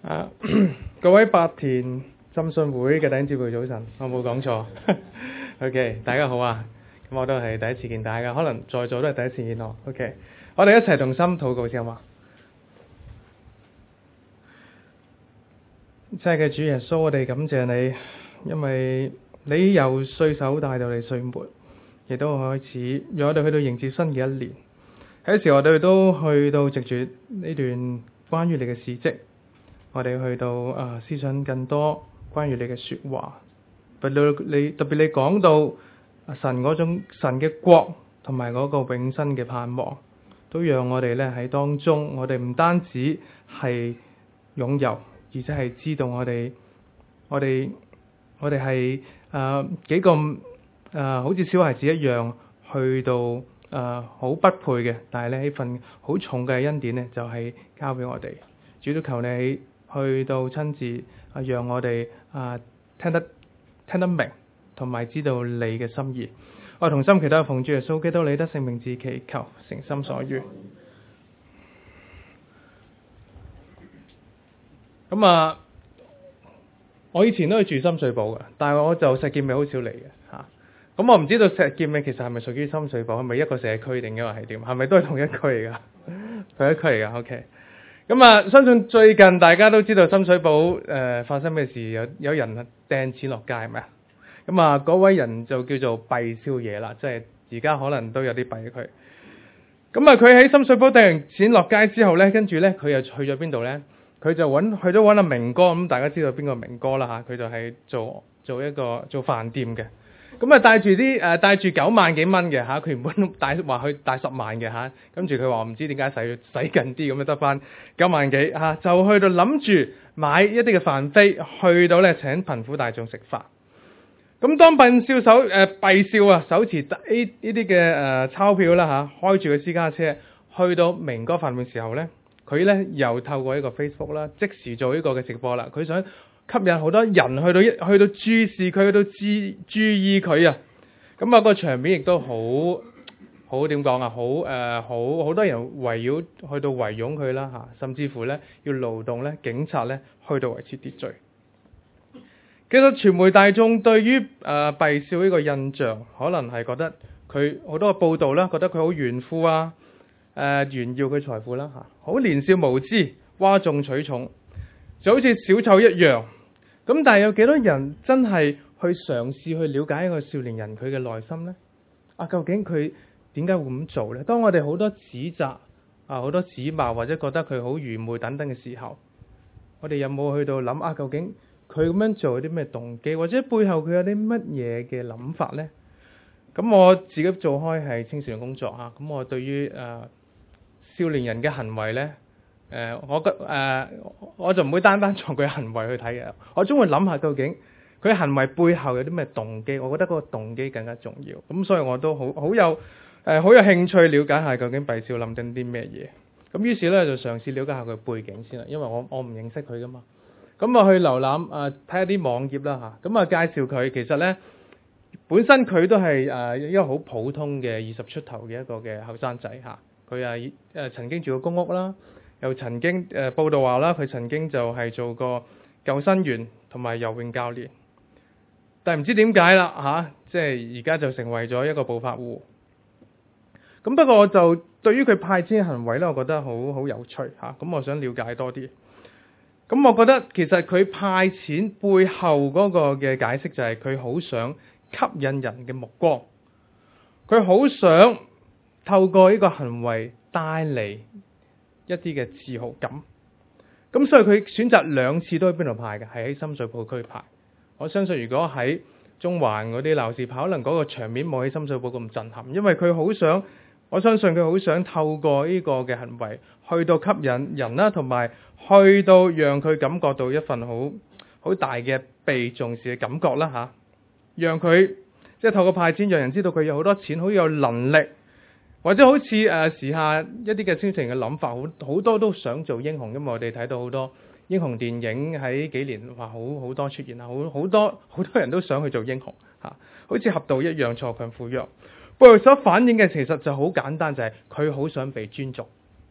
各位白田浸信會嘅弟兄姊妹早晨，我冇講錯。OK， 大家好啊！咁我都係第一次見大家，可能在座都係第一次見我。OK， 我哋一齊同心禱告先好嘛？親愛嘅主耶穌，我哋感謝你，因為你由歲首帶到你歲末，亦都開始讓我哋去到迎接新嘅一年。喺時我哋都去到藉住呢段關於你嘅事蹟，我哋去到思想更多關於你嘅說話。特別你講到神嗰種神嘅國同埋嗰個永生嘅盼望，都讓我哋咧喺當中，我哋唔單止係擁有，而且係知道我哋係幾咁好似小孩子一樣去到好不配嘅，但係咧呢份好重嘅恩典咧就係交俾我哋。主都求你去到親自讓我哋聽得明，同埋知道你嘅心意。我同心祈禱奉主耶穌基督你得聖名字祈求，誠心所願。咁我以前都係住深水埗嘅，但係我就石硤尾好少嚟嘅嚇。咁我唔知道石硤尾其實係咪屬於深水埗，係咪一個社區定抑或係點？係咪都係同一區嚟㗎？同一區嚟㗎。OK。咁相信最近大家都知道深水埗發生咩事，有人掟錢落街係咪啊？咁嗰位人就叫做畢少爺啦，即係而家可能都有啲弊佢。咁佢喺深水埗掟完錢落街之後咧，跟住咧佢又去咗邊度咧？佢就去咗揾阿明哥，咁大家知道邊個明哥啦嚇？佢就係做飯店嘅。咁帶住9萬幾蚊嘅嚇，佢原本話去帶10萬嘅嚇，跟住佢話唔知點解使近啲，咁得翻9萬幾嚇，就去到諗住買一啲嘅飯飛，去到咧請貧苦大眾食飯。咁當畢少手持呢啲嘅鈔票啦嚇，開住個私家車去到明哥飯店嘅時候咧，佢咧又透過一個 Facebook 啦，即時做呢個嘅直播啦，佢想吸引好多人去到注視佢，去到注意佢啊！咁個場面亦都好點講啊？好多人圍擁佢啦嚇，甚至乎咧要勞動咧警察咧去到維持秩序。其實傳媒大眾對於畢少呢個印象，可能係覺得佢好多個報導啦，覺得佢好炫富啊，炫耀佢財富啦嚇，好年少無知，嘩眾取寵，就好似小丑一樣。咁但係有幾多人真係去嘗試去了解一個少年人佢嘅內心呢？究竟佢點解會咁做呢？當我哋好多指責好多指罵或者覺得佢好愚昧等等嘅時候，我哋有冇去到諗究竟佢咁樣做有啲咩動機，或者背後佢有啲乜嘢嘅諗法呢？咁我自己做開係青少年工作嚇，咁我對於少年人嘅行為呢，我就唔會單從佢行為去睇嘅，我總會諗下究竟佢行為背後有啲咩動機，我覺得嗰個動機更加重要。咁所以我都好有興趣了解下究竟畢少諗緊啲咩嘢。咁於是咧就嘗試了解下佢背景先啦，因為我唔認識佢噶嘛。咁我去瀏覽睇下啲網頁啦嚇，咁介紹佢，其實咧本身佢都係一個好普通嘅20出頭嘅一個嘅後生仔嚇。佢曾經住過公屋啦，又曾經報道話啦，佢曾經就係做過救生員同埋游泳教練，但係唔知點解啦嚇，即係而家就成為咗一個暴發戶。咁不過我就對於佢派錢嘅行為咧，我覺得好有趣嚇，咁我想了解多啲。咁我覺得其實佢派錢背後嗰個嘅解釋就係佢好想吸引人嘅目光，佢好想透過呢個行為帶嚟一啲嘅自豪感。咁所以佢選擇2次都喺邊度派嘅，係喺深水埗區派。我相信如果喺中環嗰啲鬧市派，可能嗰個場面冇喺深水埗咁震撼，因為佢好想，我相信佢好想透過呢個嘅行為去到吸引人啦，同埋去到讓佢感覺到一份好大嘅被重視嘅感覺啦嚇，讓佢即係透過派錢，讓人知道佢有好多錢，好有能力。或者好似時下一啲嘅青少年嘅諗法，好多都想做英雄，因為我哋睇到好多英雄電影喺幾年話好多出現啊，好多人都想去做英雄嚇，好似俠盜一樣鋤強扶弱。背後所反映嘅其實就好簡單，就係佢好想被尊重，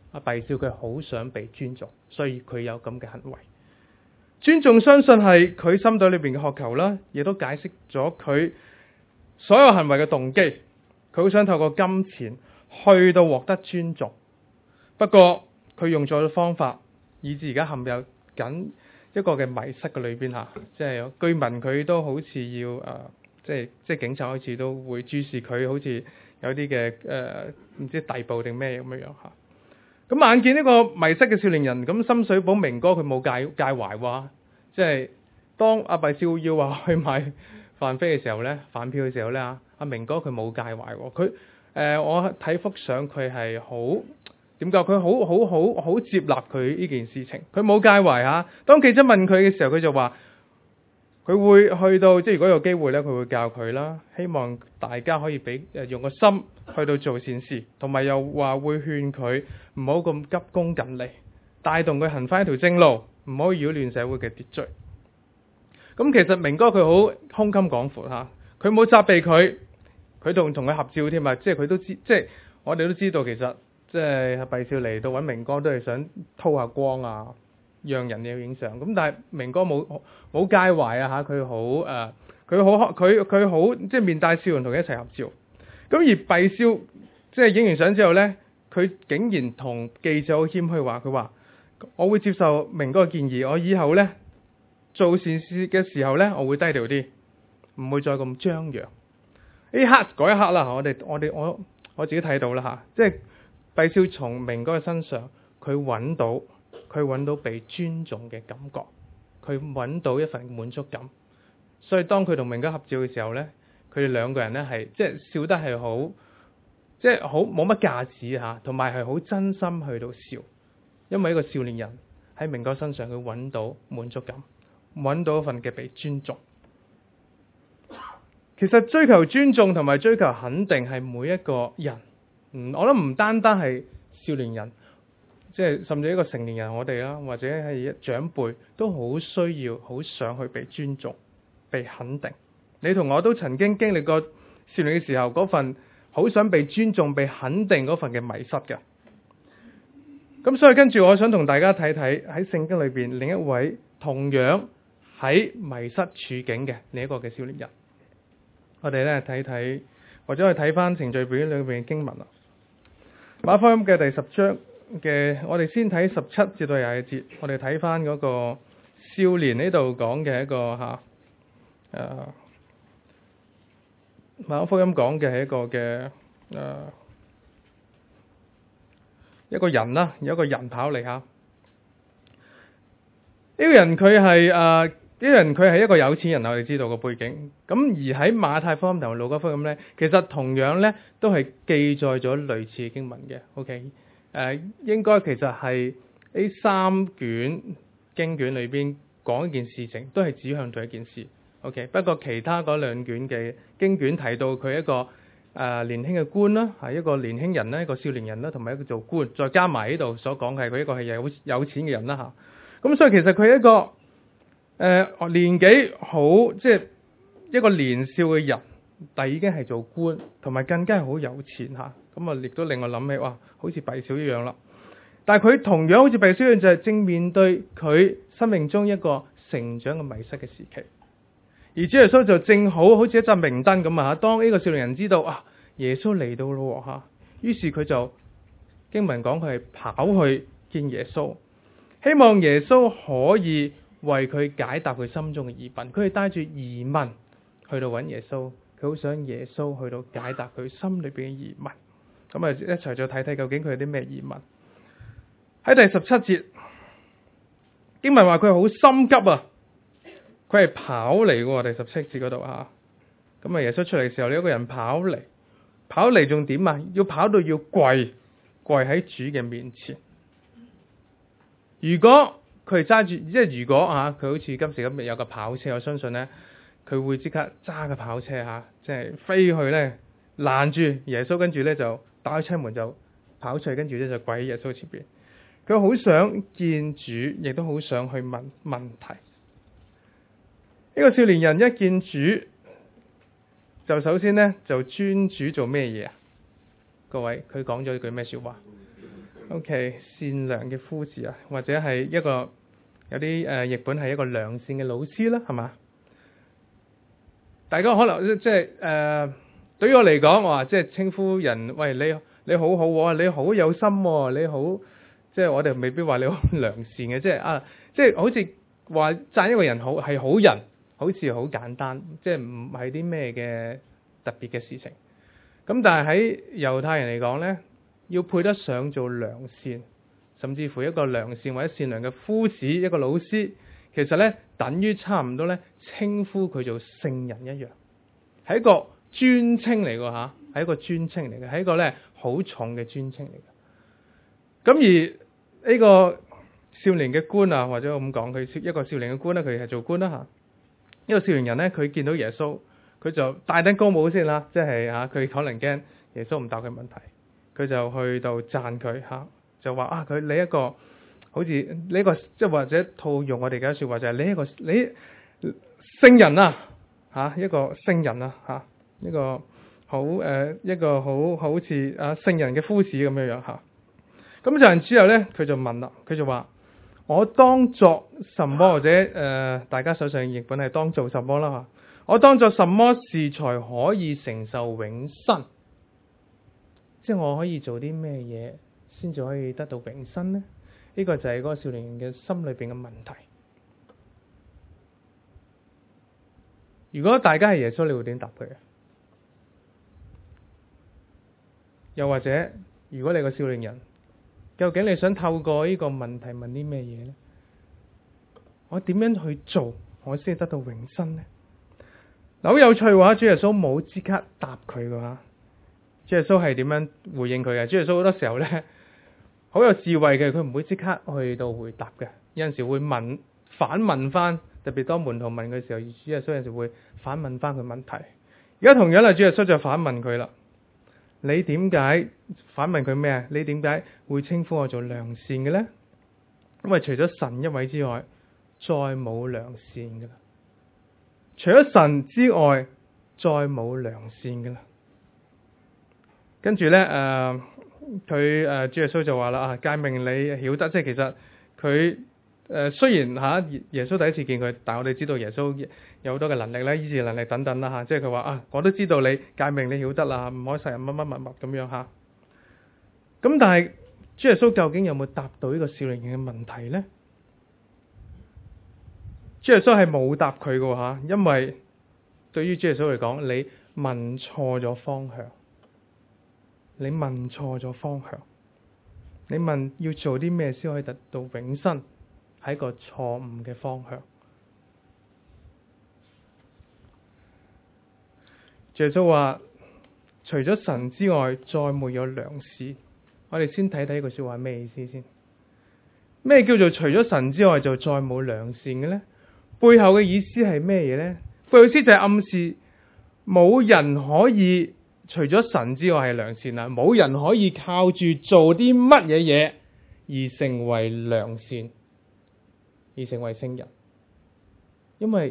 阿畢少佢好想被尊重，所以佢有咁嘅行為。尊重相信係佢心底裏邊嘅渴求啦，亦都解釋咗佢所有行為嘅動機。佢好想透過金錢去到獲得尊重，不過佢用錯咗方法，以致而家陷入緊一個嘅迷失嘅裏邊嚇。即係據聞佢都好似要即係警察開始都會注視佢，好似有啲嘅唔知逮捕定咩咁樣嚇。咁眼見呢個迷失嘅少年人，咁深水埗明哥佢冇介懷喎，即係當阿畢少要話去買飯飛嘅時候咧，飯票嘅時候咧，阿明哥佢冇介懷喎，佢我睇幅相佢係好點講？佢好接納佢呢件事情，佢冇介懷嚇。當記者問佢嘅時候，佢就話佢會去到，即係如果有機會咧，佢會教佢啦，希望大家可以用個心去到做善事，同埋又話會勸佢唔好咁急功近利，帶動佢行翻一條正路，唔好擾亂社會嘅秩序。咁其實明哥佢好胸襟廣闊嚇，佢冇責備佢，佢同佢合照添啊！即係佢都知，即係我哋都知道，其實即係畢少嚟到揾明哥都係想偷下光啊，讓人有影相。咁但係明哥冇介懷啊嚇，佢好即係面帶笑容同佢一齊合照。咁而畢少即係影完相之後咧，佢竟然同記者好謙虛話，佢話我會接受明哥嘅建議，我以後咧做善事嘅時候咧，我會低調啲，唔會再咁張揚。呢刻嗰一刻啦，我自己睇到啦嚇，即係畢少從明哥嘅身上，佢揾到被尊重嘅感覺，佢揾到一份滿足感。所以當佢同明哥合照嘅時候咧，佢哋兩個人咧係即係笑得係好，即係好冇乜架子嚇，同埋係好真心去到笑，因為一個少年人喺明哥身上佢揾到滿足感，揾到一份嘅被尊重。其實追求尊重同埋追求肯定係每一個人，我諗唔單單係少年人，即係甚至一個成年人我哋啦，或者係長輩都好需要、好想去被尊重、被肯定。你同我都曾經經歷過少年嘅時候嗰份好想被尊重、被肯定嗰份嘅迷失嘅。咁所以跟住我想同大家睇睇喺聖經裏邊另一位同樣喺迷失處境嘅另一個嘅少年人。我哋咧睇睇，或者去睇翻程序表裏邊嘅經文啦。馬可福音嘅第10章嘅，我哋先睇17至到21節。我哋睇翻嗰個少年呢度講嘅一個馬可福音講嘅係一個嘅一個人啦，有一個人跑嚟嚇。呢個人佢係一個有錢人，我哋知道個背景。咁而喺馬太福音同路加福音咧，其實同樣咧都係記載咗類似嘅經文嘅。OK，應該其實係呢3卷經卷裏邊講一件事情，都係指向同一件事。OK， 不過其他嗰2卷嘅經卷提到佢一個年輕嘅官啦，係一個年輕人啦，一個少年人啦，同埋一個做官，再加埋呢度所講係佢一個係有錢嘅人啦嚇。咁所以其實佢係一個年紀好，即係一個年少嘅人，但已經係做官，同埋更加係好有錢嚇。咁啊，亦都令我諗起，哇，好似畢少一樣啦。但係佢同樣好似畢少一樣，就係正面對佢生命中一個成長嘅迷失嘅時期。而主耶穌就正好似一盞明燈咁啊！當呢個少年人知道耶穌嚟到咯嚇，於是佢就經文講佢係跑去見耶穌，希望耶穌可以為佢解答佢心中嘅疑問。佢係帶住疑問去到揾耶穌，佢好想耶穌去到解答佢心裏邊嘅疑問。咁啊，一齊再睇睇究竟佢有啲咩疑問。喺第17節，經文話佢好心急啊！佢係跑嚟嘅，第17節嗰度嚇。咁啊，耶穌出嚟嘅時候，呢一個人跑嚟仲點啊？要跑到要跪喺主嘅面前。如果佢係揸住，即係如果佢好似今時今日有個跑車，我相信咧，佢會即刻揸個跑車即係飛去咧攔住耶穌，跟住咧就打開車門就跑出去，跟住咧就跪喺耶穌前邊。佢好想見主，亦都好想去問問題。呢個少年人一見主，就首先咧就尊主做咩嘢啊？各位，佢講咗一句咩說話？ OK， 善良嘅夫子啊，或者係一個有啲譯本係一個良善嘅老師啦，係嘛？大家可能即係對於我嚟講，我話即係稱呼人，喂，你好好喎，你好有心喎，你好，即係我哋未必話你好良善嘅，即係好似話讚一個人好係好人，好似好簡單，即係唔係啲咩嘅特別嘅事情。咁但係喺猶太人嚟講呢，要配得上做良善，甚至乎一個良善或者善良嘅夫子，一個老師，其實呢等於差唔多呢稱呼佢做聖人一樣，係一個尊稱嚟㗎吓，係一個尊稱嚟嘅，係一個呢好重嘅尊稱嚟嘅。咁而呢個少年嘅官啊，或者我咁講，佢一個少年嘅官呢，佢係做官啦吓。呢個少年人呢，佢見到耶穌，佢就戴頂高帽先啦，即係佢可能驚耶穌唔答佢問題，佢就去到讚佢就話佢你一個好似呢個即係或者套用我哋嘅說話就係你聖人啊一個聖人啊一個好一個好似聖人嘅夫子咁樣樣咁就之後呢，佢就問啦，佢就話我當作什麼，或者大家手上譯本係當做什麼啦我當作什麼事才可以承受永生？即係我可以做啲咩嘢先至可以得到永生呢？呢個就係嗰個少年人嘅心裏邊嘅問題。如果大家係耶穌，你會點答佢？又或者，如果你個少年人，究竟你想透過呢個問題問啲咩嘢呢？我點樣去做，我先得到永生呢？好有趣嘅話，主耶穌冇即刻答佢嘅話，主耶穌係點樣回應佢嘅？主耶穌好多時候呢，好有智慧嘅，佢唔會即刻去到回答嘅。有陣時會反問翻，特別當門徒問嘅時候，主耶穌有陣時會反問翻佢問題。而家同樣啦，主耶穌就反問佢啦。你點解反問佢咩啊？你點解會稱呼我做良善嘅呢？因為除咗神一位之外，再冇良善嘅啦。除咗神之外，再冇良善嘅啦。跟住呢，主耶穌就話啦誡命你曉得，即係其實佢雖然耶穌第一次見佢，但係我哋知道耶穌有好多嘅能力咧，醫治能力等等啦即係佢話我都知道你誡命你曉得啦，唔可以殺人乜乜乜乜咁樣咁但係主耶穌究竟有冇答到呢個少年人嘅問題呢？主耶穌係冇答佢嘅因為對於主耶穌嚟講，你問錯咗方向，你問錯咗方向，你問要做啲咩先可以得到永生，係一個錯誤嘅方向。主耶穌話：除咗神之外，再沒有良善。我哋先睇睇個說話咩意思先。咩叫做除咗神之外就再冇良善嘅呢？背後嘅意思係咩嘢呢？背後意思就係暗示冇人可以除咗神之外係良善啦，冇人可以靠住做啲乜嘢嘢而成為良善，而成為聖人。因為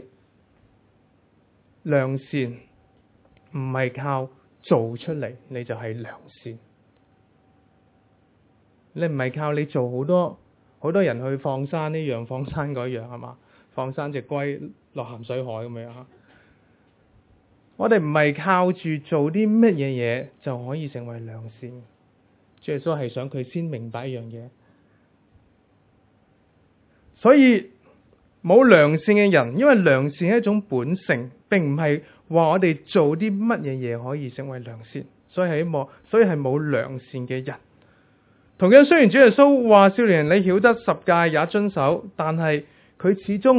良善唔係靠做出嚟，你就係良善。你唔係靠你做好多人去放生呢樣放生嗰樣係嘛？放生隻龜落鹹水海咁樣我哋唔係靠住做啲乜嘢嘢就可以成為良善。主耶穌係想佢先明白一樣嘢，所以冇良善嘅人，因為良善係一種本性，並唔係話我哋做啲乜嘢嘢可以成為良善，所以係冇良善嘅人。同樣，雖然主耶穌話少年人你曉得十誡也遵守，但係佢始終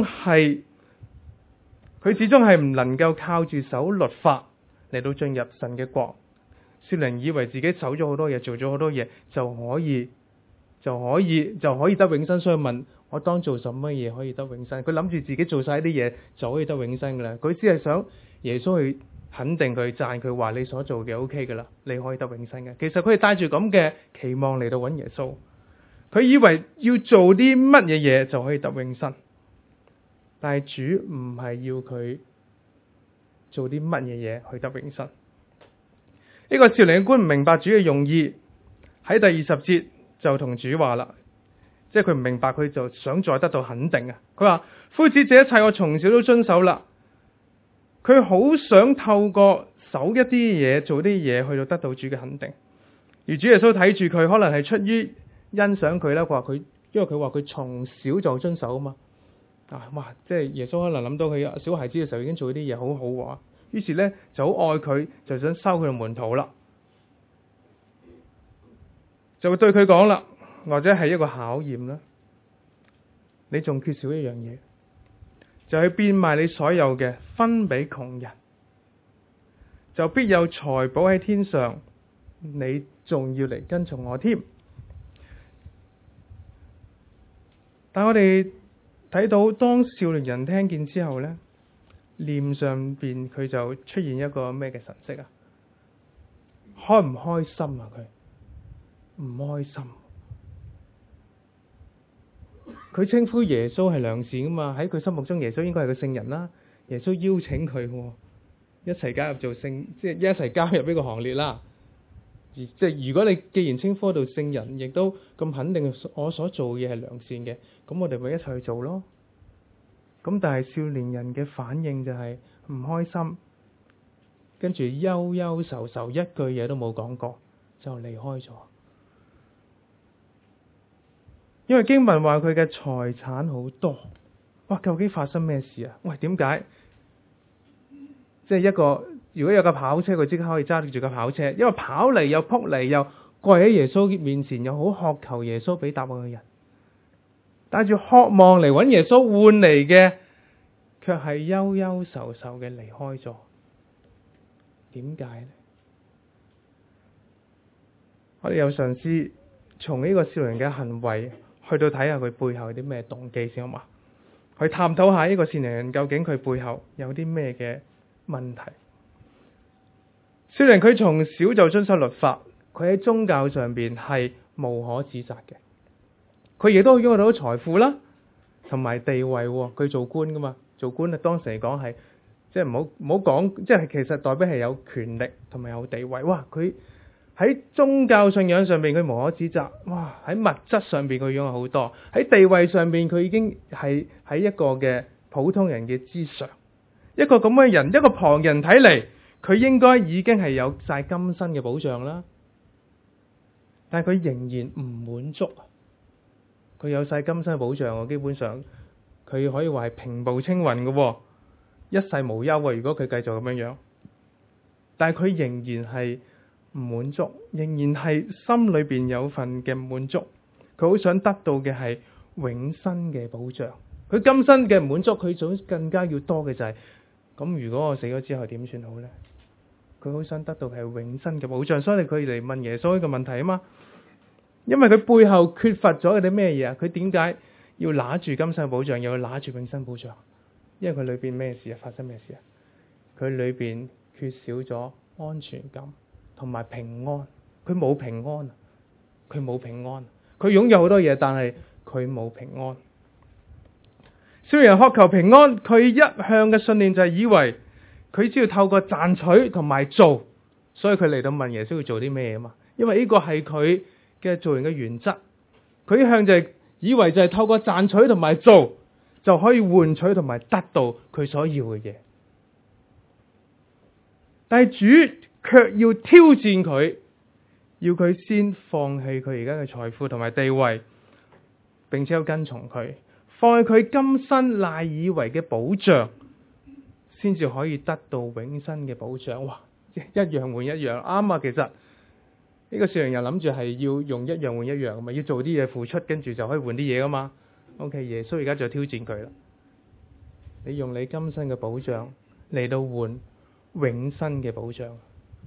係唔能夠靠住守律法嚟到進入神嘅國。少年人以為自己守咗好多嘢，做咗好多嘢就可以得永生，所以問我當做什麼嘢可以得永生？佢諗住自己做晒啲嘢就可以得永生噶啦。佢只係想耶穌去肯定佢、讚佢，話你所做嘅 OK 噶啦，你可以得永生嘅。其實佢係帶住咁嘅期望嚟到揾耶穌，佢以為要做啲乜嘢嘢就可以得永生。但係主唔係要佢做啲乜嘢嘢去得永生。呢個少年嘅官唔明白主嘅用意，喺第20節就同主話啦，即係佢唔明白，佢就想再得到肯定啊。佢話：夫子，這一切我從小都遵守啦。佢好想透過守一啲嘢、做啲嘢去到得到主嘅肯定。而主耶穌睇住佢，可能係出於欣賞佢啦。佢話佢，因為佢話佢從小就遵守啊嘛。哇！即係耶穌可能諗到佢小孩子嘅時候已經做啲嘢好好喎，於是呢就好愛佢，就想收佢做門徒啦。就會對佢講啦，或者係一個考驗啦。你仲缺少一樣嘢，就係變賣你所有嘅，分俾窮人，就必有財寶喺天上。你仲要嚟跟從我添。但我哋睇到當少年人聽見之後呢，臉上邊佢就出現一個咩嘅神色啊？開唔開心啊？佢唔開心。佢稱呼耶穌係良善噶嘛，喺佢心目中耶穌應該係個聖人啦。耶穌邀請佢一齊加入做聖，即係一齊加入呢個行列啦。即係如果你既然稱呼到聖人，亦都咁肯定我所做嘅嘢係良善嘅，咁我哋咪一齊去做咯。咁但係少年人嘅反應就係唔開心，跟住憂憂愁愁，一句嘢都冇講過就離開咗。因為經文話佢嘅財產好多，哇！究竟發生咩事啊？喂，點解？即係一個如果有架跑車，佢即刻可以揸住架跑車，因為跑嚟又撲嚟又跪喺耶穌面前，又好渴求耶穌俾答案嘅人，帶住渴望嚟揾耶穌換嚟嘅，卻係憂憂愁愁嘅離開咗。點解呢？我哋有嘗試從呢個少年嘅行為去到睇下佢背後有啲咩動機先好嘛？去探討下呢個少年人究竟佢背後有啲咩嘅問題。少年佢從小就遵守律法，佢喺宗教上邊係無可指責嘅。佢亦都擁有到財富啦，同埋地位。佢做官噶嘛，做官啊，當時嚟講係即係唔好講，即係其實代表係有權力同埋有地位。哇！佢喺宗教信仰上邊佢無可指責。哇！喺物質上邊佢擁有好多，喺地位上邊佢已經係喺一個嘅普通人嘅之上。一個咁嘅人，一個旁人睇嚟，佢應該已經係有晒今生嘅保障啦。但係佢仍然唔滿足。佢有晒今生嘅保障，基本上佢可以話係平步青雲嘅，一世無憂。如果佢繼續咁樣樣，但係佢仍然係唔滿足，仍然係心裏邊有份嘅滿足。佢好想得到嘅係永生嘅保障。佢今生嘅唔滿足，佢總更加要多嘅就係咁。如果我死咗之後點算好呢？佢好想得到係永生嘅保障，所以佢嚟問耶穌呢個問題啊嘛。因為佢背後缺乏咗啲咩嘢啊？佢點解要拿住今生嘅保障，又要拿住永生保障？因為佢裏邊咩事啊？發生咩事啊？佢裏邊缺少咗安全感同埋平安。佢冇平安啊！佢冇平安。佢擁有好多嘢，但係佢冇平安。少年人渴求平安，佢一向嘅信念就係以為佢只要透過賺取同埋做，所以佢嚟到問耶穌要做啲咩啊嘛？因為呢個係佢嘅做人嘅原則。佢一向就係以為就係透過賺取同埋做就可以換取同埋得到佢所要嘅嘢。但係主卻要挑戰佢，要佢先放棄佢而家嘅財富同埋地位，並且要跟從佢，放棄佢今生賴以為嘅保障，先至可以得到永生嘅保障。哇！一樣換一樣，啱啊！其實呢個少年人諗住係要用一樣換一樣，咪要做啲嘢付出，跟住就可以換啲嘢噶嘛。OK， 耶穌而家就挑戰佢啦。你用你今生嘅保障嚟到換永生嘅保障，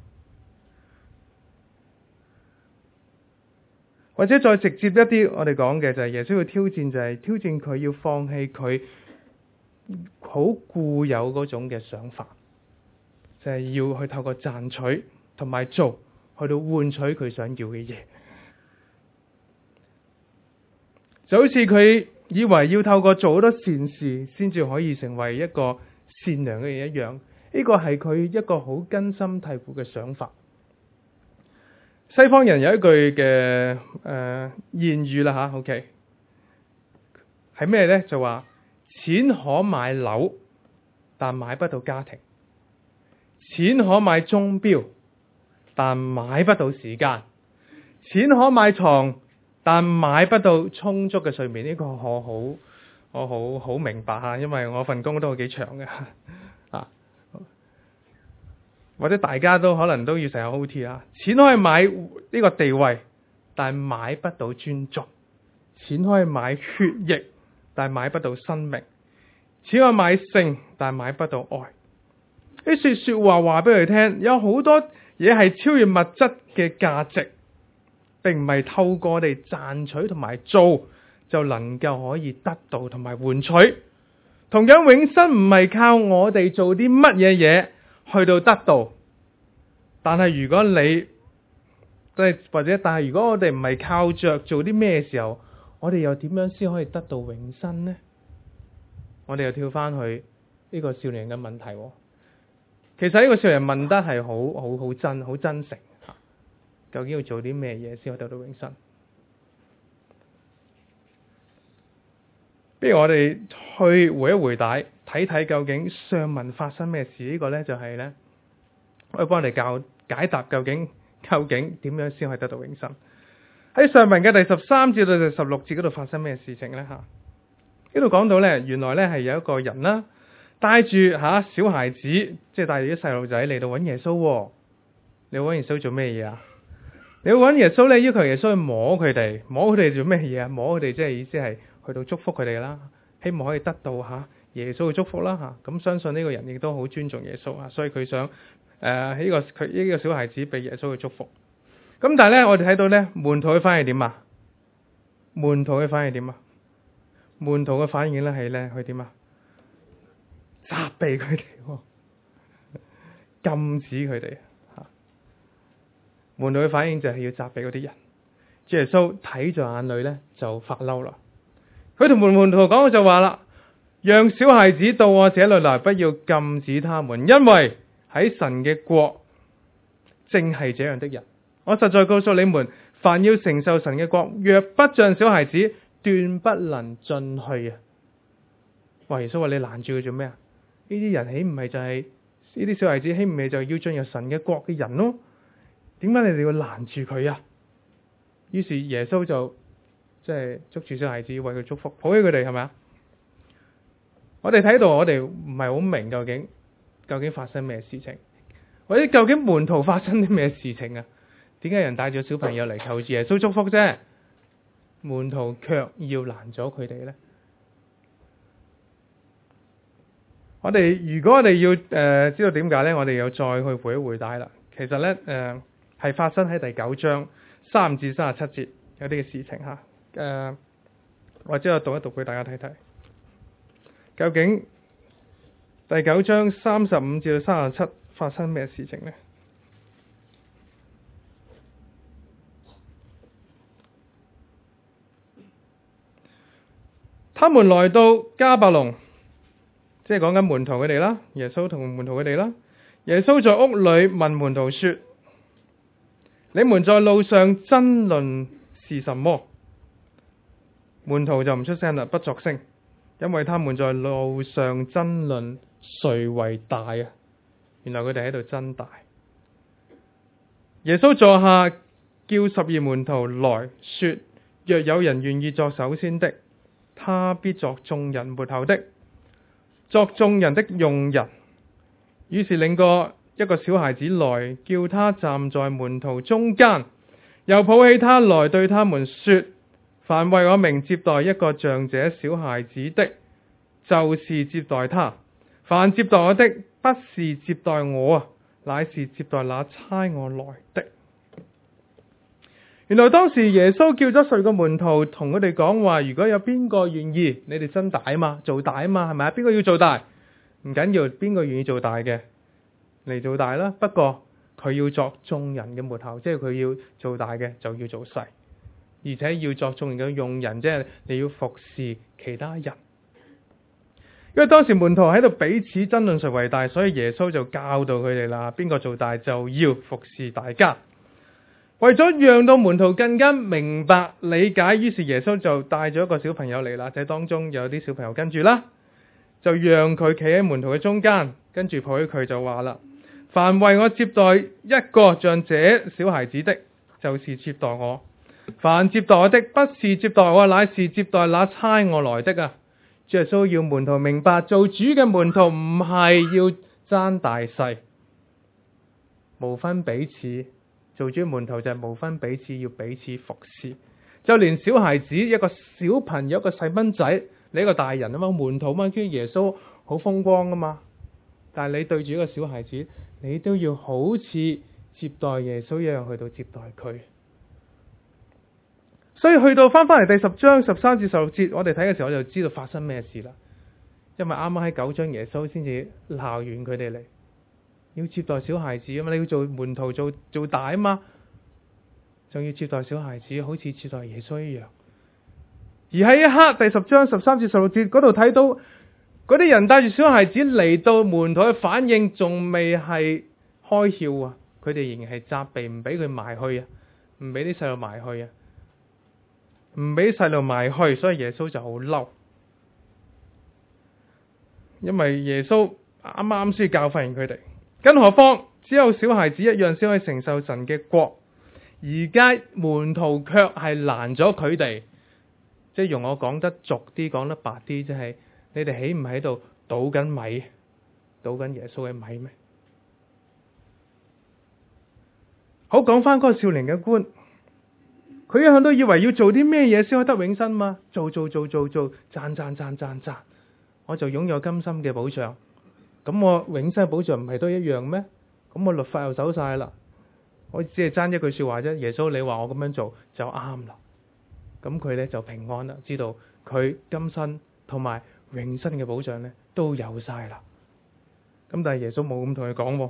或者再直接一啲，我哋講嘅就係耶穌要挑戰，就係挑戰佢要放棄佢好固有嗰種嘅想法，就係要去透過賺取同埋做，去到換取佢想要嘅嘢。就好似佢以為要透過做好多善事先至可以成為一個善良嘅人一樣，呢個係佢一個好根深蒂固嘅想法。 西方人有一句嘅諺語啦吓 ，OK， 係咩咧？就話錢可買樓，但買不到家庭；錢可買鐘錶，但買不到時間；錢可買床，但買不到充足嘅睡眠。呢個我好明白吓，因為我份工都幾長嘅啊。或者大家都可能都要成日 OT 啊。錢可以買呢個地位，但買不到尊重；錢可以買血液，但買不到生命；錢可以買性，但買不到愛。呢說話話俾佢聽，有好多嘢係超越物質嘅價值，並唔係透過我哋賺取同埋做就能夠可以得到同埋換取。同樣永生唔係靠我哋做啲乜嘢嘢去到得到，但係如果如果我哋唔係靠着做啲咩時候，我哋又點樣先可以得到永生呢？我哋又跳翻去呢個少年嘅問題。其實呢個少年問得係好真誠，究竟要做啲咩嘢先可以得到永生？不如我哋去回一回帶，睇睇究竟上文發生咩事。呢個呢就係呢，我幫我哋解答究竟點樣先可以得到永生。喺上文嘅第13至到第16節嗰度發生咩事情呢？呢度講到呢，原來呢係有一個人啦，帶住小孩子，即係帶住啲細路仔嚟到揾耶穌。你揾耶穌做咩嘢啊？你揾耶穌呢，要求耶穌去摸佢哋做咩嘢啊？摸佢哋即係意思係去到祝福佢哋啦，希望可以得到耶穌嘅祝福啦。咁相信呢個人亦都好尊重耶穌啊，所以佢想呢個小孩子被耶穌嘅祝福。咁但係呢，我哋睇到呢，門徒嘅反應點啊？門徒嘅反應呢係呢，佢點啊？責備佢哋，禁止佢哋。門徒嘅反應就係要責備嗰啲人。主耶穌睇在眼裏呢，就發嬲啦。佢同門徒講就話啦，讓小孩子到我這裏來，不要禁止他們，因為喺神嘅國正係這樣的人。我實在告訴你們，凡要承受神嘅國，若不像小孩子，斷不能進去啊！耶穌話你攔住佢做咩啊？呢啲人豈唔係就係呢啲小孩子，豈唔係就要進入神嘅國嘅人咯？點解你哋要攔住佢啊？於是耶穌就即係捉住小孩子，為佢祝福，抱起佢哋，係咪啊？我哋睇到，我哋唔係好明究竟發生咩事情，或者究竟門徒發生啲咩事情啊？點解人帶咗小朋友嚟求住耶穌祝福啫？門徒卻要攔咗佢哋呢？如果我哋要知道點解呢？我哋又再去回一回帶啦。其實呢，係發生喺第9章3至37節有啲嘅事情吓。或者我讀一讀俾大家睇睇，究竟第9章35至到37發生咩事情呢？他們來到迦百農，即係講緊門徒佢哋啦，耶穌同門徒佢哋啦。耶穌在屋裏問門徒說：你們在路上爭論是什麼？門徒就唔出聲啦，不作聲，因為他們在路上爭論誰為大啊！原來佢哋喺度爭大。耶穌坐下，叫12門徒來說：若有人願意作首先的，他必作眾人末後的，作眾人的用人。於是領過一個小孩子來，叫他站在門徒中間，又抱起他來，對他們說：凡為我名接待一個像這小孩子的，就是接待他；凡接待我的，不是接待我，乃是接待那差我來的。原來當時耶穌叫咗12個門徒，同佢哋講話：如果有邊個願意，你哋爭大啊嘛，做大啊嘛，係咪啊？邊個要做大？唔緊要，邊個願意做大嘅嚟做大啦。不過佢要作眾人嘅末後，即係佢要做大嘅就要做細，而且要作眾人嘅用人，即係你要服侍其他人。因為當時門徒喺度彼此爭論誰為大，所以耶穌就教導佢哋啦：邊個做大就要服侍大家。 為咗讓到門徒更加明白理解，於是耶穌就帶咗一個小朋友嚟啦，就當中有啲小朋友跟住啦，就讓佢企喺門徒嘅中間，跟住抱起佢就話啦：凡為我接待一個像這小孩子的，就是接待我；凡接待我的，不是接待我，乃是接待那差我來的啊！主耶穌要門徒明白，做主嘅門徒唔係要爭大細，無分彼此。做主門徒就係無分彼此，要彼此服侍。就連小孩子，一個小朋友，一個細蚊仔，你一個大人啊嘛，門徒嘛，跟住耶穌好風光噶嘛。但係你對住一個小孩子，你都要好似接待耶穌一樣去到接待佢。所以去到翻嚟第10章13至16節，我哋睇嘅時候我就知道發生咩事啦。因為啱啱喺9章耶穌先至鬧完佢哋嚟。要接待小孩子啊嘛，你要做門徒做大啊嘛，仲要接待小孩子，好似接待耶穌一樣。而喺一刻第10章13至16節嗰度睇到，嗰啲人帶住小孩子嚟到門徒嘅反應，仲未係開竅啊，佢哋仍然係責備，唔俾佢埋去啊，唔俾啲細路埋去啊，唔俾細路埋去，所以耶穌就好嬲，因為耶穌啱啱先教訓完佢哋。更何況只有小孩子一樣先可以承受神嘅國，而家門徒卻係攔咗佢哋。即係用我講得俗啲，講得白啲，即係你哋豈唔喺度倒緊米，倒緊耶穌嘅米咩？好，講翻嗰個少年嘅官，佢一向都以為要做啲咩嘢先可以得永生嘛，做，賺，我就擁有今生嘅保障。咁我永生保障唔係都一樣咩？咁我律法又守晒啦，我只係爭一句說話啫。耶穌你話我咁樣做就啱啦，咁佢呢就平安啦，知道佢今生同埋永生嘅保障呢都有晒啦。咁但係耶穌冇咁同佢講，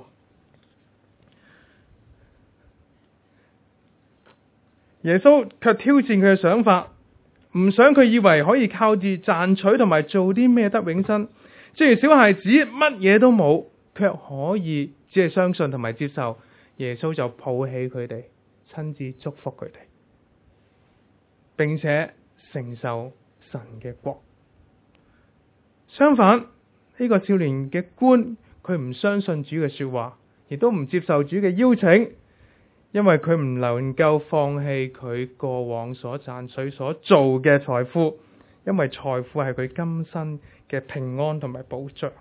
耶穌卻挑戰佢嘅想法，唔想佢以為可以靠住賺取同埋做啲咩得永生。正如小孩子乜嘢都冇，卻可以只係相信同埋接受，耶穌就抱起佢哋，親自祝福佢哋，並且承受神嘅國。相反，呢個少年嘅官，佢唔相信主嘅說話，亦都唔接受主嘅邀請，因為佢唔能夠放棄佢過往所賺取所做嘅財富，因為財富係佢今生嘅平安同埋保障。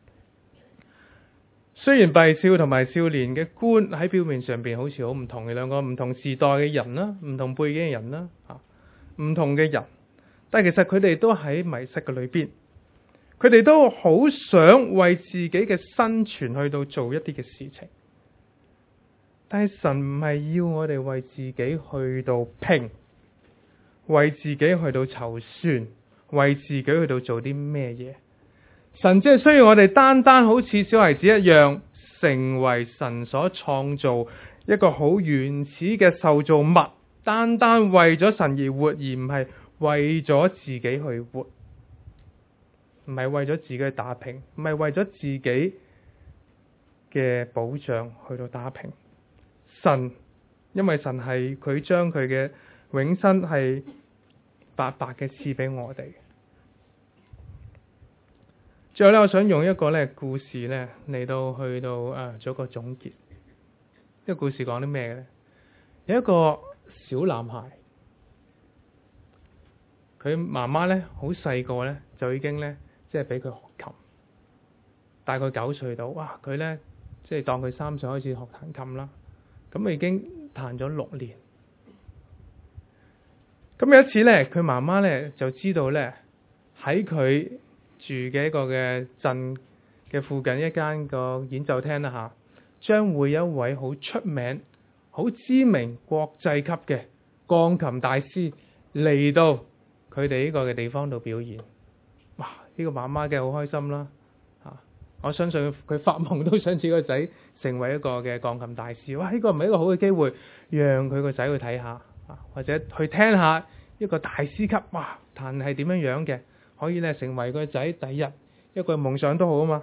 雖然弊少同埋少年嘅官喺表面上邊好似好唔同嘅兩個唔同時代嘅人啦，唔同背景嘅人啦，唔同嘅人，但係其實佢哋都喺迷失嘅裏邊，佢哋都好想為自己嘅生存去到做一啲嘅事情，但係神唔係要我哋為自己去到拼，為自己去到籌算，為自己去到做啲咩嘢？神只係需要我哋單單好似小孩子一樣，成為神所創造一個好原始嘅受造物，單單為咗神而活，而唔係為咗自己去活，唔係為咗自己去打拼，唔係為咗自己嘅保障去到打拼。神，因為神係佢將佢嘅永生係白白嘅賜俾我哋。最後咧，我想用一個咧故事咧嚟到去到做一個總結。呢個故事講啲咩嘅咧？有一個小男孩，佢媽媽咧好細個咧就已經咧即係俾佢學琴，大概9歲到，哇！佢咧即係當佢3歲開始學彈琴啦，咁已經彈咗6年。咁有一次咧，佢媽媽咧就知道咧喺佢住嘅一個嘅鎮嘅附近一間個演奏廳啦吓，將會有一位好出名、好知名、國際級嘅鋼琴大師嚟到佢哋呢個嘅地方度表演。哇！呢個媽媽梗係好開心啦吓，我相信佢發夢都想自己個仔成為一個嘅鋼琴大師。哇！呢個唔係一個好嘅機會，讓佢個仔去睇下或者去聽下一個大師級哇彈係點樣樣嘅。可以咧成為個仔第日一個夢想都好啊嘛。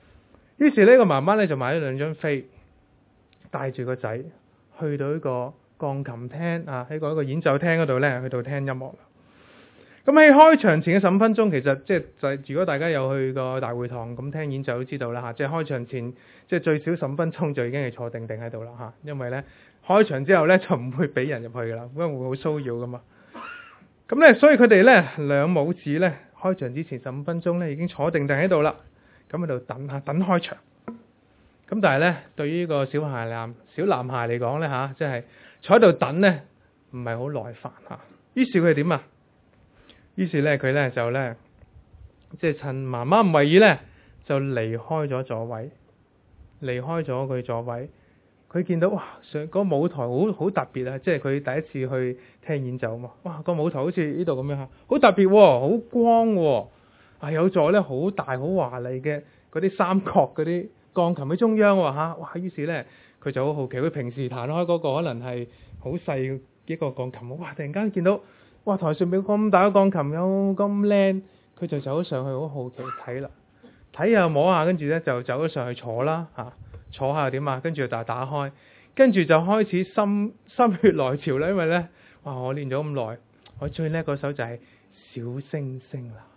於是呢個媽媽咧就買咗2張飛，帶住個仔去到一個鋼琴廳啊，喺一個演奏廳嗰度咧去到聽音樂啦。咁喺開場前嘅15分鐘，其實即係如果大家有去過大會堂咁聽演奏都知道啦嚇，即係開場前即係最少15分鐘就已經係坐定定喺度啦嚇，因為咧開場之後咧就唔會俾人入去噶啦，因為會好騷擾噶嘛。咁咧所以佢哋咧兩母子咧開場之前15分鐘咧已經坐定定喺度啦，咁喺度等開場。咁但係咧對於呢個小男孩嚟講咧嚇，即係坐喺度等咧唔係好耐煩嚇。於是佢哋點啊？於是咧，佢咧就咧，即係趁媽媽唔為意咧，就離開咗座位，離開咗佢座位。佢見到哇，個舞台好特別啊！即係佢第一次去聽演奏嘛。哇，個舞台好似呢度咁樣嚇，好特別喎，好光喎。啊，有座咧好大好華麗嘅嗰啲三角嗰啲鋼琴喺中央喎嚇。哇，於是咧佢就好好奇，佢平時彈開嗰個可能係好細一個鋼琴，哇！突然間見到。哇！台上面咁大個鋼琴又咁靚，佢就走咗上去，好好奇睇啦，睇下摸下，跟住咧就走咗上去坐啦嚇，坐下點啊？跟住就打開，跟住就開始心血來潮啦，因為咧哇！我練咗咁耐，我最叻嗰首就係小星星啦。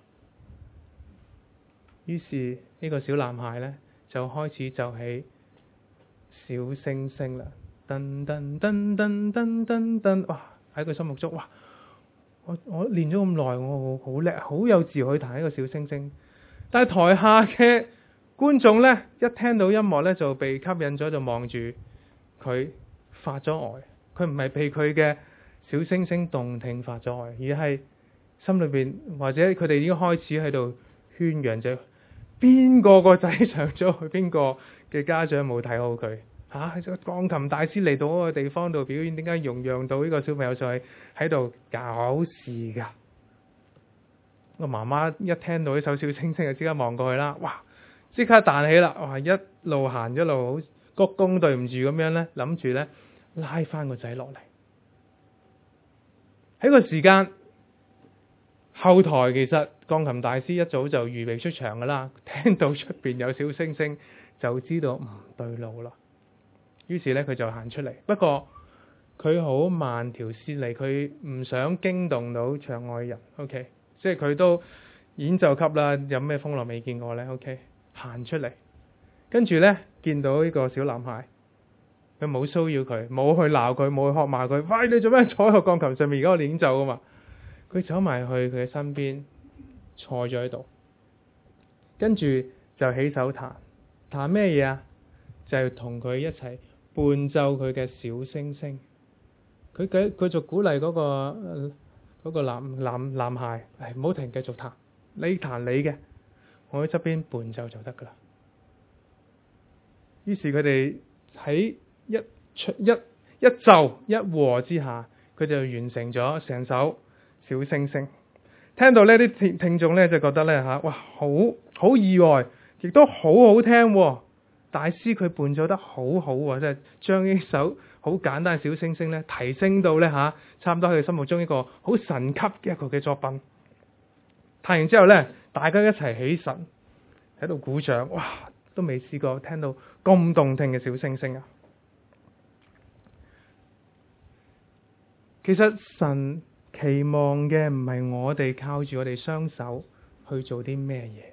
於是呢個小男孩咧就開始就起小星星啦，噔噔噔噔噔噔噔，哇！喺佢心目中哇！我練咗咁耐，我好叻，好有自豪去彈一個小星星。但係台下嘅觀眾咧，一聽到音樂咧就被吸引咗，就望住佢發咗呆。佢唔係被佢嘅小星星動聽發咗呆，而係心裏邊或者佢哋已經開始喺度宣揚就邊個仔上咗去，邊個嘅家長冇睇好佢。鋼琴大師嚟到嗰個地方度表演，點解容讓到呢個小朋友上去喺度搞事㗎？個媽媽一聽到呢首小星星就即刻望過去啦，哇！即刻彈起啦，哇！一路行一路好鞠躬對唔住咁樣咧，諗住咧拉翻個仔落嚟。喺個時間後台其實鋼琴大師一早就預備出場㗎啦，聽到出邊有小星星就知道唔對路啦。於是咧，佢就行出嚟。不過佢好慢條斯理，佢唔想驚動到場外人。OK， 即係佢都演奏級啦，有咩風浪未見過呢？OK， 行出嚟，跟住咧見到呢個小男孩，佢冇騷擾佢，冇去鬧佢，冇去喝罵佢。喂，你做咩坐喺個鋼琴上面？而家我練演奏啊嘛。佢走埋去佢嘅身邊，坐咗喺度，跟住就起手彈咩嘢啊？就係同佢一齊伴奏佢嘅小星星，佢就鼓勵嗰個男孩，唔好停，繼續彈，你彈你嘅，我喺側邊伴奏就得噶啦。於是佢哋喺一奏一和之下，佢就完成咗成首小星星。聽到呢啲聽眾咧就覺得咧哇，好意外，亦都好好聽喎。大師佢伴奏得好好喎，即係將呢首好簡單嘅小星星咧提升到咧差唔多喺佢心目中一個好神級嘅一個嘅作品。彈完之後咧，大家一齊起神喺度鼓掌，哇！都未試過聽到咁動聽嘅小星星啊！其實神期望嘅唔係我哋靠住我哋雙手去做啲咩嘢，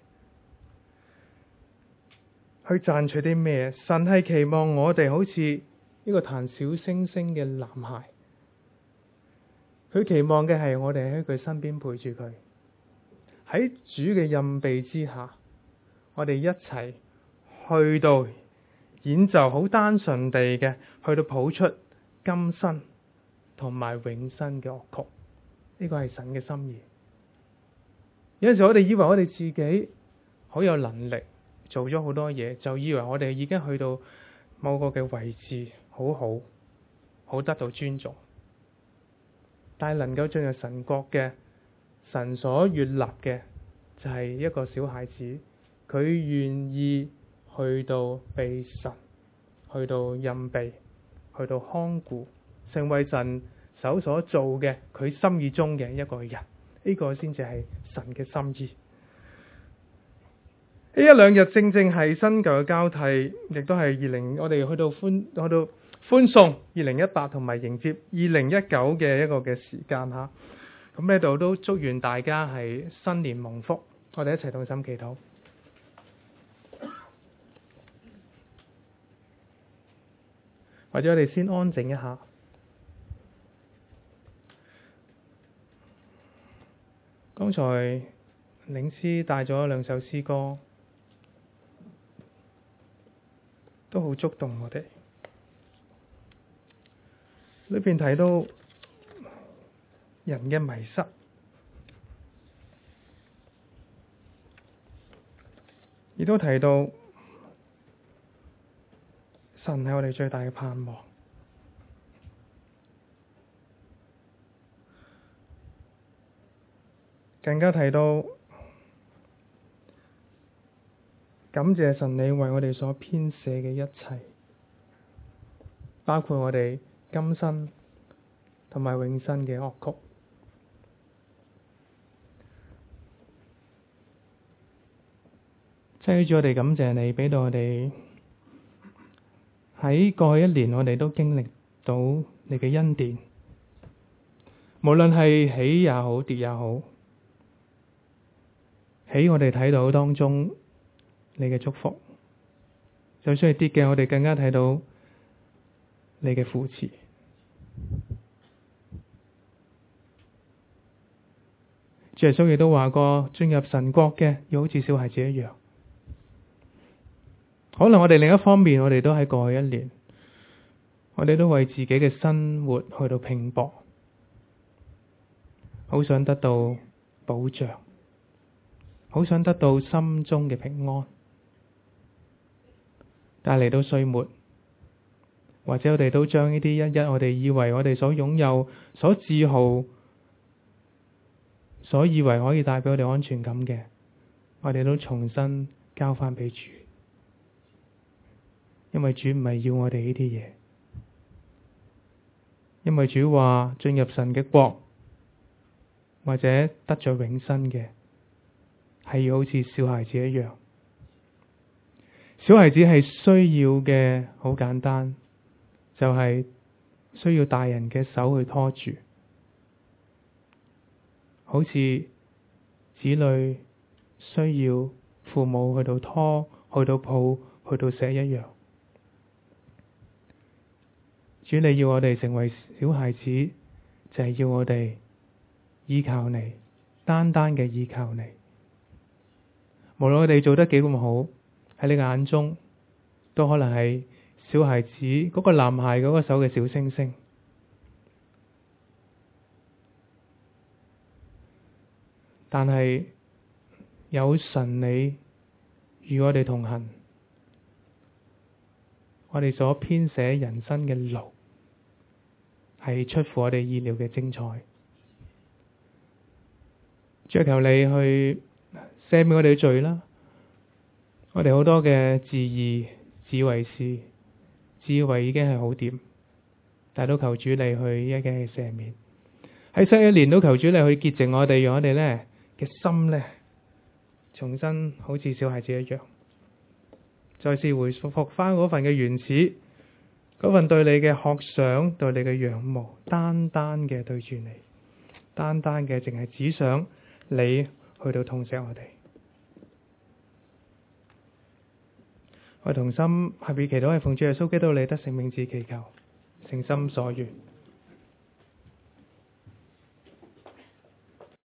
去賺取啲咩？神係期望我哋好似呢個彈小星星嘅男孩，佢期望嘅係我哋喺佢身邊陪住佢，喺主嘅蔭庇之下，我哋一齊去到演奏好單純地嘅，去到譜出今生同埋永生嘅樂曲。呢個係神嘅心意。有陣時我哋以為我哋自己好有能力，做咗好多嘢，就以為我哋已經去到某個嘅位置，好得到尊重。但係能夠進入神國嘅，神所悅納嘅，就係一個小孩子，佢願意去到被神，去到蔭庇，去到看顧，成為神手所做嘅，佢心意中嘅一個人。呢個先至係神嘅心意。呢一兩日正正係新舊嘅交替，亦都係我哋去到歡送2018同埋迎接2019嘅一個嘅時間吓。咁呢度都祝願大家係新年蒙福。我哋一齊同心祈禱，或者我哋先安靜一下。剛才領詩帶咗兩首詩歌，都好觸動我哋。裏邊睇到人嘅迷失，亦都提到神係我哋最大嘅盼望，更加提到感謝神你為我哋所編寫嘅一切，包括我哋今生同埋永生嘅樂曲。謝主，我哋感謝你俾到我哋喺過去一年，我哋都經歷到你嘅恩典，無論係喜也好，跌也好。喜我哋睇到當中你嘅祝福，就算係跌嘅，我哋更加睇到你嘅扶持。主耶穌亦都話過，進入神國嘅要好似小孩子一樣。可能我哋另一方面，我哋都喺過去一年，我哋都為自己嘅生活去到拼搏，好想得到保障，好想得到心中嘅平安。但係嚟到歲末，或者我哋都將呢啲一我哋以為我哋所擁有、所自豪、所以為可以帶俾我哋安全感嘅，我哋都重新交翻俾主。因為主唔係要我哋呢啲嘢，因為主話進入神嘅國，或者得咗永生嘅，係要好似小孩子一樣。小孩子係需要嘅好簡單，就係需要大人嘅手去拖住，好似子女需要父母去到拖、去到抱、去到錫一樣。主，你要我哋成為小孩子，就係要我哋依靠你，單單嘅依靠你。無論我哋做得幾咁好，喺你眼中都可能係小孩子嗰個男孩嗰個手嘅小星星。但係有神你與我哋同行，我哋所編寫人生嘅路係出乎我哋意料嘅精彩。追求你去赦免我哋嘅罪啦，我哋好多嘅自義、自以為是、自以為已經係好掂，但都求主你去一嘅赦免。喺新一年都求主你去潔淨我哋，讓我哋呢嘅心呢重新好似小孩子一樣，再次回復翻嗰份嘅原始，嗰份對你嘅渴想，對你嘅仰慕，單單嘅對住你，單單嘅淨係只想你去到痛錫我哋。我同心合意祈禱，係奉主耶穌基督你得勝名字祈求，誠心所願。